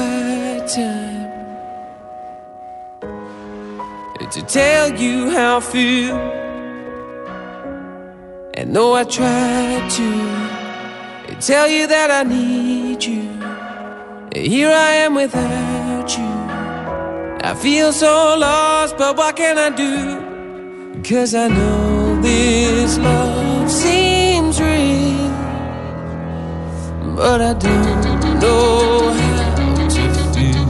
right time to tell you how I feel. And though I tried to tell you that I need you, here I am without you. I feel so lost, but what can I do? 'Cause I know this love seems real, but I don't know how to feel.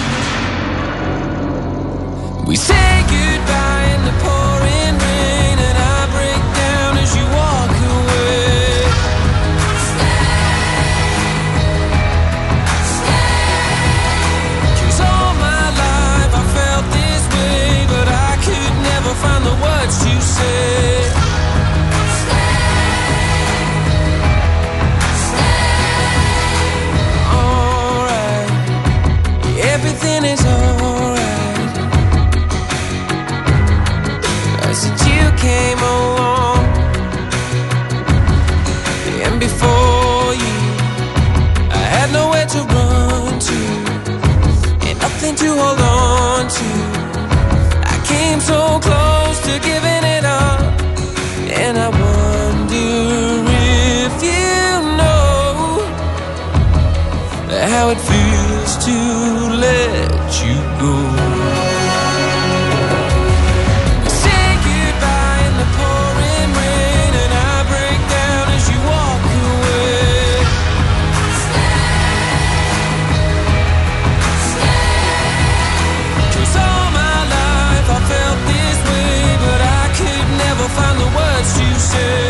We say goodbye in the pouring rain, and I break down as you walk away. Find the words to say. Alright, everything is alright. Since you came along, and before you, I had nowhere to run to, and nothing to hold on to. Came so close to giving it up, and I wonder if you know how it feels to let you go. Say goodbye in the pouring rain, and I break down as you walk away. I felt this way, but I could never find the words to say.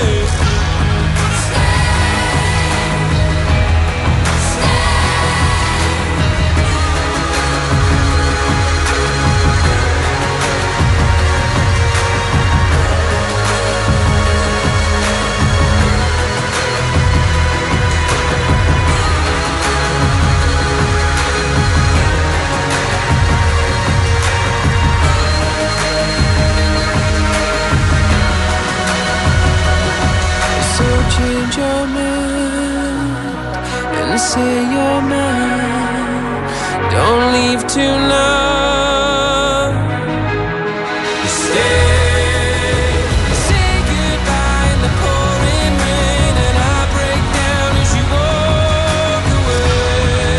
Change your mind and say you're mine. Don't leave tonight. Stay. Say goodbye in the pouring rain, and I break down as you walk away.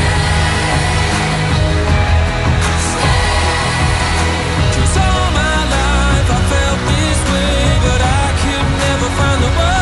Cause all my life I felt this way, but I could never find the words.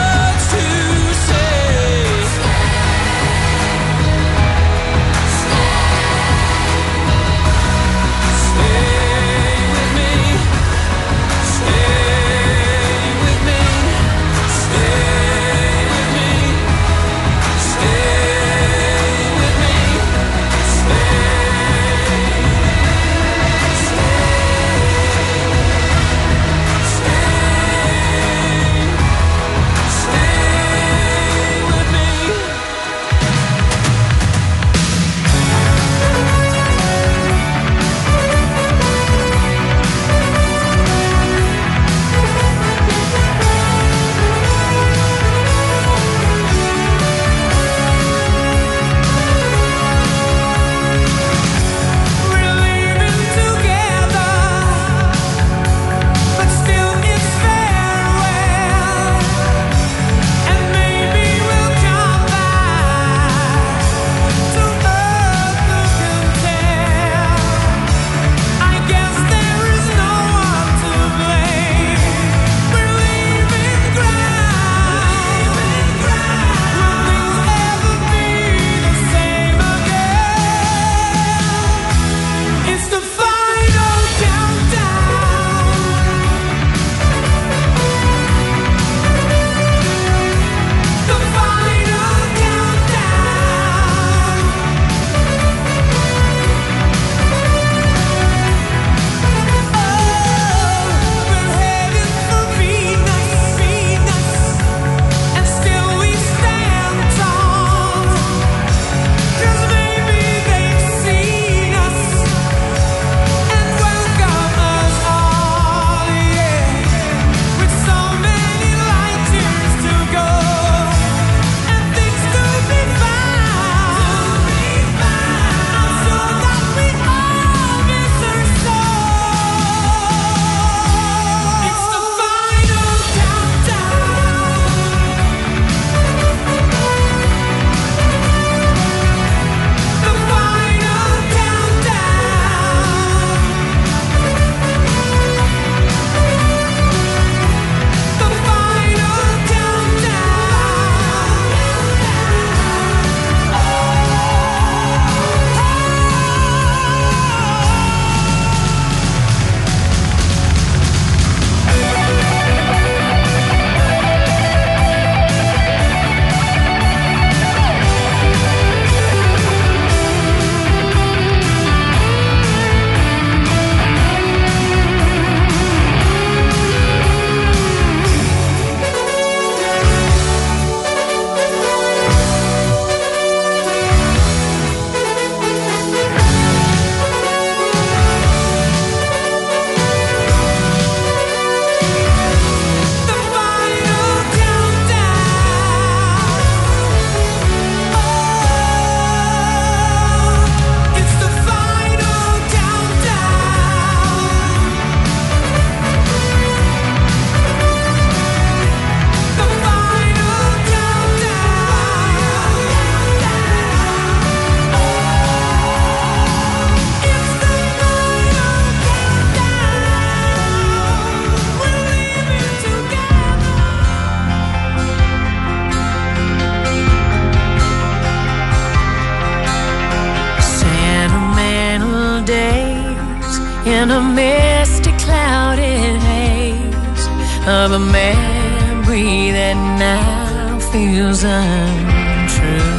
in a misty clouded haze of a memory that now feels untrue.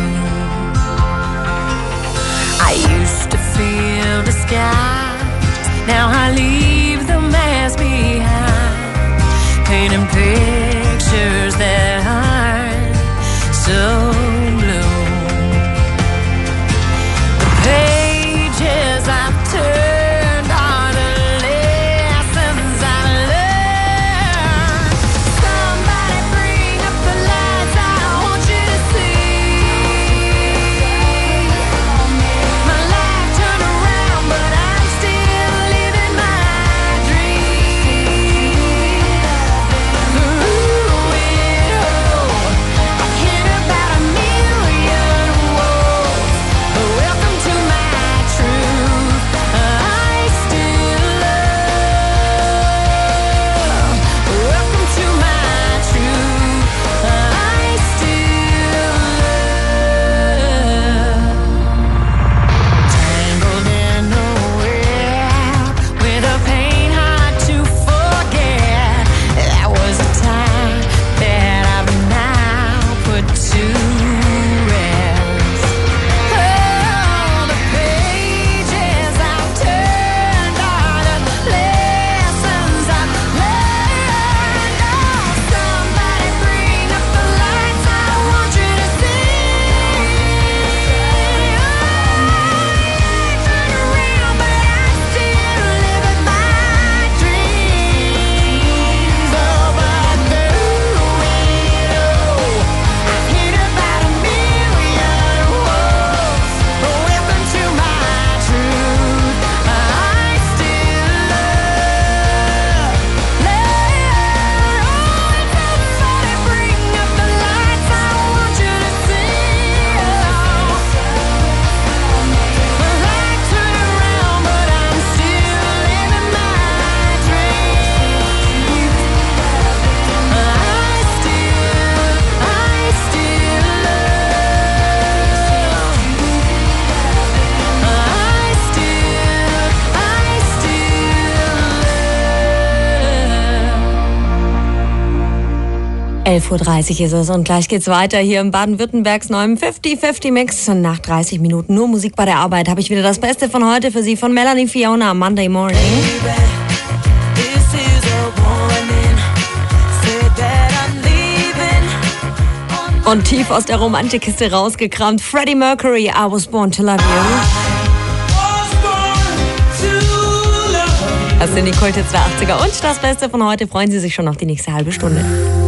I used to feel the skies, now I leave them as behind, painting pictures that aren't so blue. The pages I've turned are the lessons I learned. Somebody bring up the lights, I want you to see. My life turned around, but I'm still living my dream. Through it all, I hear about a million walls. Welcome to my truth. I still love. Welcome to my truth. I still love. Tangled in a web with a pain hard to forget. That was a time that I've now put to rest. Oh, the pages I've turned are the lessons I've learned. Oh, somebody bring up the lights, I want you to see. Turn around, but I'm still living my dreams. Oh, but through it all, I've hit about a million walls. Welcome to my truth. I still love. Somebody bring up the lights, I want you to see. My life turned around, but I'm still living my dream. I still love. 11:30 Uhr ist es und gleich geht's weiter hier im Baden-Württembergs neuem 50-50-Mix. Und nach 30 Minuten nur Musik bei der Arbeit habe ich wieder das Beste von heute für Sie von Melanie Fiona am Monday Morning. Und tief aus der Romantikkiste rausgekramt, Freddie Mercury, I Was Born to Love You. Das sind die Kulthits der 80er und das Beste von heute. Freuen Sie sich schon auf die nächste halbe Stunde.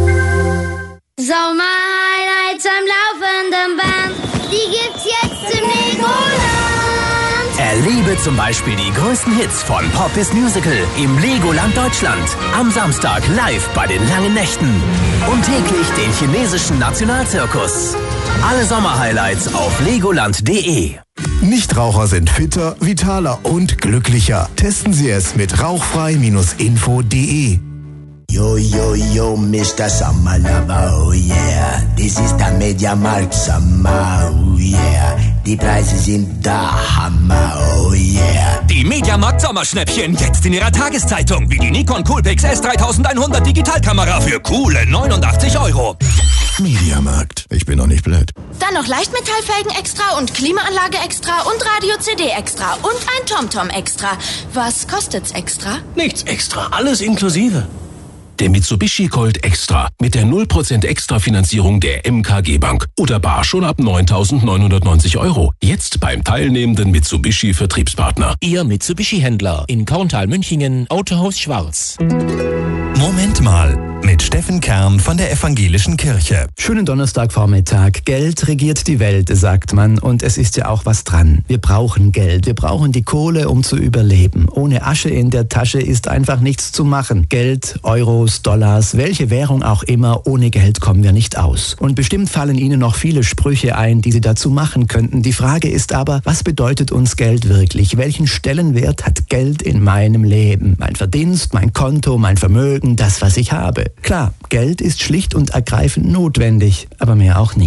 Sommer-Highlights am laufenden Band, die gibt's jetzt im Legoland. Erlebe zum Beispiel die größten Hits von Pop bis Musical im Legoland Deutschland. Am Samstag live bei den Langen Nächten. Und täglich den chinesischen Nationalzirkus. Alle Sommer-Highlights auf legoland.de. Nichtraucher sind fitter, vitaler und glücklicher. Testen Sie es mit rauchfrei-info.de. Yo, yo, yo, Mr. Summer Lover, oh yeah. This is the Mediamarkt Summer, oh yeah. Die Preise sind der Hammer, oh yeah. Die Mediamarkt Sommerschnäppchen jetzt in ihrer Tageszeitung. Wie die Nikon Coolpix S3100 Digitalkamera für coole 89 €. Mediamarkt. Ich bin doch nicht blöd. Dann noch Leichtmetallfelgen extra und Klimaanlage extra und Radio-CD extra und ein TomTom extra. Was kostet's extra? Nichts extra, alles inklusive. Der Mitsubishi Colt Extra mit der 0% Extra-Finanzierung der MKG Bank oder bar schon ab 9.990 €. Jetzt beim teilnehmenden Mitsubishi Vertriebspartner. Ihr Mitsubishi-Händler in Korntal-Münchingen, Autohaus Schwarz. Moment mal, mit Steffen Kern von der Evangelischen Kirche. Schönen Donnerstagvormittag. Geld regiert die Welt, sagt man, und es ist ja auch was dran. Wir brauchen Geld, wir brauchen die Kohle, um zu überleben. Ohne Asche in der Tasche ist einfach nichts zu machen. Geld, Euros, Dollars, welche Währung auch immer, ohne Geld kommen wir nicht aus. Und bestimmt fallen Ihnen noch viele Sprüche ein, die Sie dazu machen könnten. Die Frage ist aber, was bedeutet uns Geld wirklich? Welchen Stellenwert hat Geld in meinem Leben? Mein Verdienst, mein Konto, mein Vermögen, das, was ich habe. Klar, Geld ist schlicht und ergreifend notwendig, aber mehr auch nicht.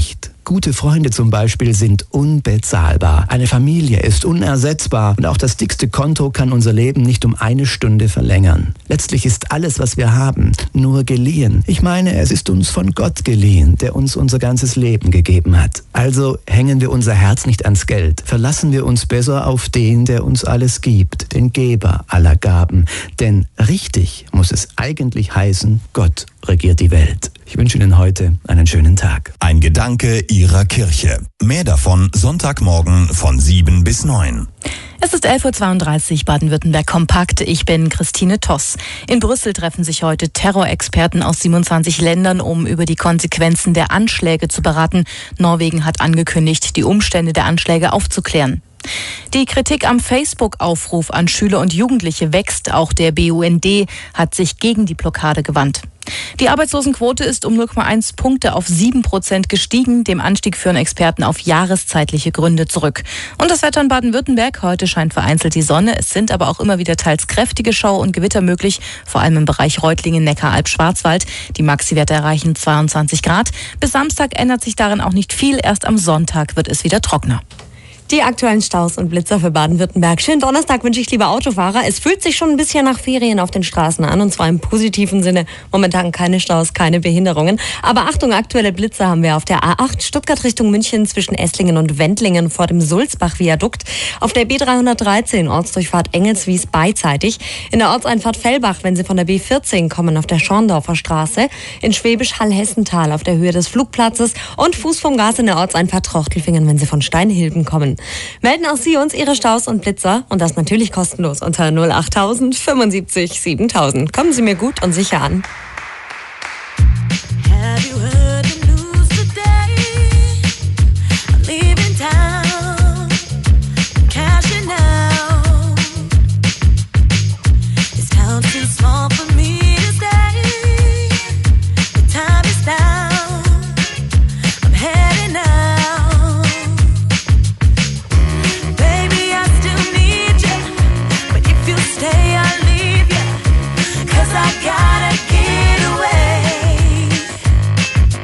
Gute Freunde zum Beispiel sind unbezahlbar. Eine Familie ist unersetzbar und auch das dickste Konto kann unser Leben nicht um 1 Stunde verlängern. Letztlich ist alles, was wir haben, nur geliehen. Ich meine, es ist uns von Gott geliehen, der uns unser ganzes Leben gegeben hat. Also hängen wir unser Herz nicht ans Geld. Verlassen wir uns besser auf den, der uns alles gibt, den Geber aller Gaben. Denn richtig muss es eigentlich heißen, Gott regiert die Welt. Ich wünsche Ihnen heute einen schönen Tag. Ein Gedanke Ihrer Kirche. Mehr davon Sonntagmorgen von 7 bis 9. Es ist 11.32 Uhr, Baden-Württemberg kompakt. Ich bin Christine Toss. In Brüssel treffen sich heute Terrorexperten aus 27 Ländern, um über die Konsequenzen der Anschläge zu beraten. Norwegen hat angekündigt, die Umstände der Anschläge aufzuklären. Die Kritik am Facebook-Aufruf an Schüler und Jugendliche wächst. Auch der BUND hat sich gegen die Blockade gewandt. Die Arbeitslosenquote ist um 0,1 Punkte auf 7% gestiegen. Dem Anstieg führen Experten auf jahreszeitliche Gründe zurück. Und das Wetter in Baden-Württemberg. Heute scheint vereinzelt die Sonne. Es sind aber auch immer wieder teils kräftige Schauer und Gewitter möglich, vor allem im Bereich Reutlingen, Neckaralb, Schwarzwald. Die Maxi-Werte erreichen 22 Grad. Bis Samstag ändert sich darin auch nicht viel. Erst am Sonntag wird es wieder trockener. Die aktuellen Staus und Blitzer für Baden-Württemberg. Schönen Donnerstag wünsche ich, liebe Autofahrer. Es fühlt sich schon ein bisschen nach Ferien auf den Straßen an, und zwar im positiven Sinne. Momentan keine Staus, keine Behinderungen. Aber Achtung, aktuelle Blitzer haben wir auf der A8 Stuttgart Richtung München zwischen Esslingen und Wendlingen vor dem Sulzbach-Viadukt. Auf der B313 Ortsdurchfahrt Engelswies beidseitig. In der Ortseinfahrt Fellbach, wenn Sie von der B14 kommen, auf der Schorndorfer Straße. In Schwäbisch Hall-Hessental auf der Höhe des Flugplatzes. Und Fuß vom Gas in der Ortseinfahrt Trochtelfingen, wenn Sie von Steinhilden kommen. Melden auch Sie uns Ihre Staus und Blitzer, und das natürlich kostenlos unter 08000 75 7000. Kommen Sie mir gut und sicher an. I gotta get away.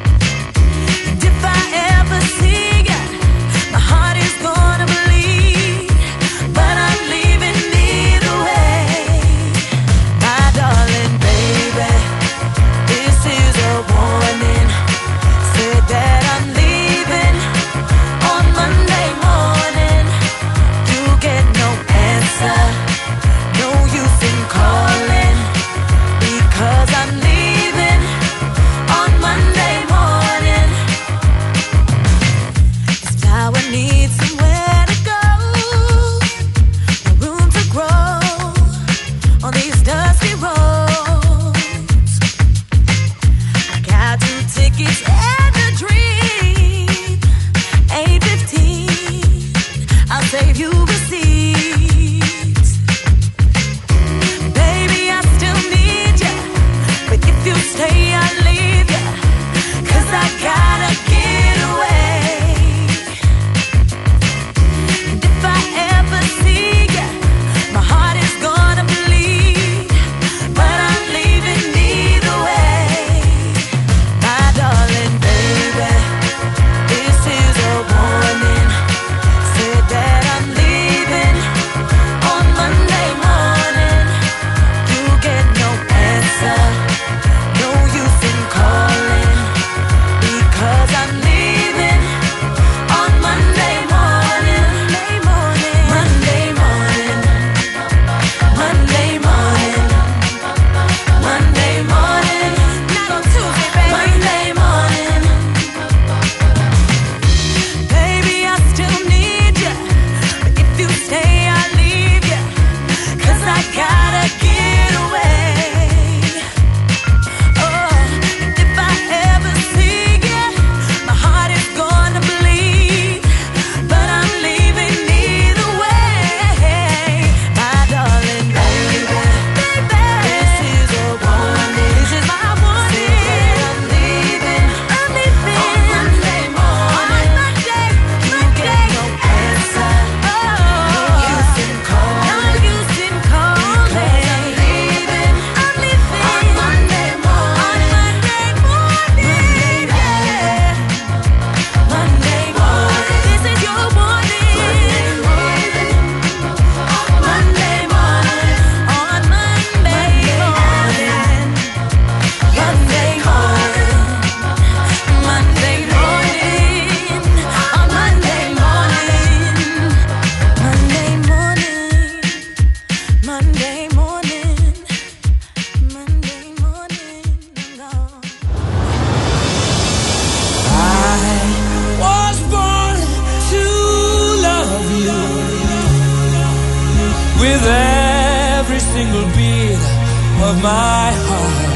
with every single beat of my heart.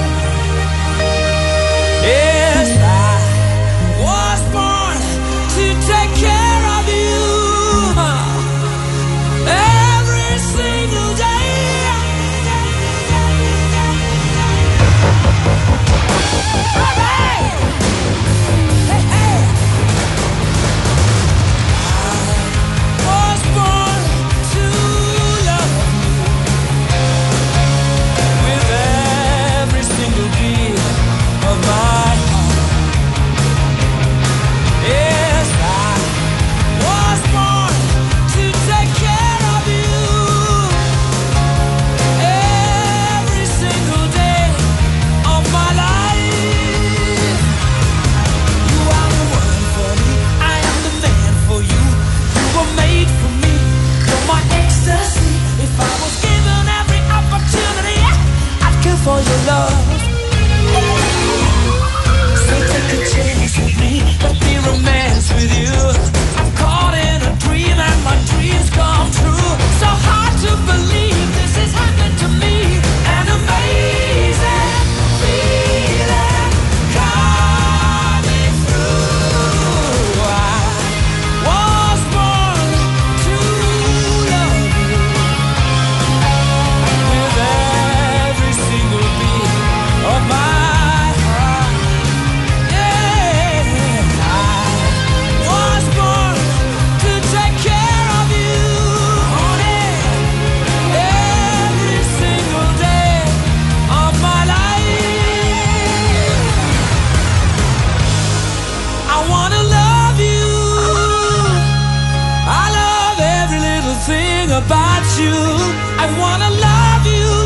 Yes, I was born to take care of you every single day. For your love, so take a chance with me, let me romance with you. I'm caught in a dream and my dreams come true. So hard to believe this has happened to me. An amazing feeling coming through. I was born to love you with every single beat of my heart. Yeah, I was born to take care of you, honey, every single day of my life. I wanna love you. I love every little thing about you. I wanna love you.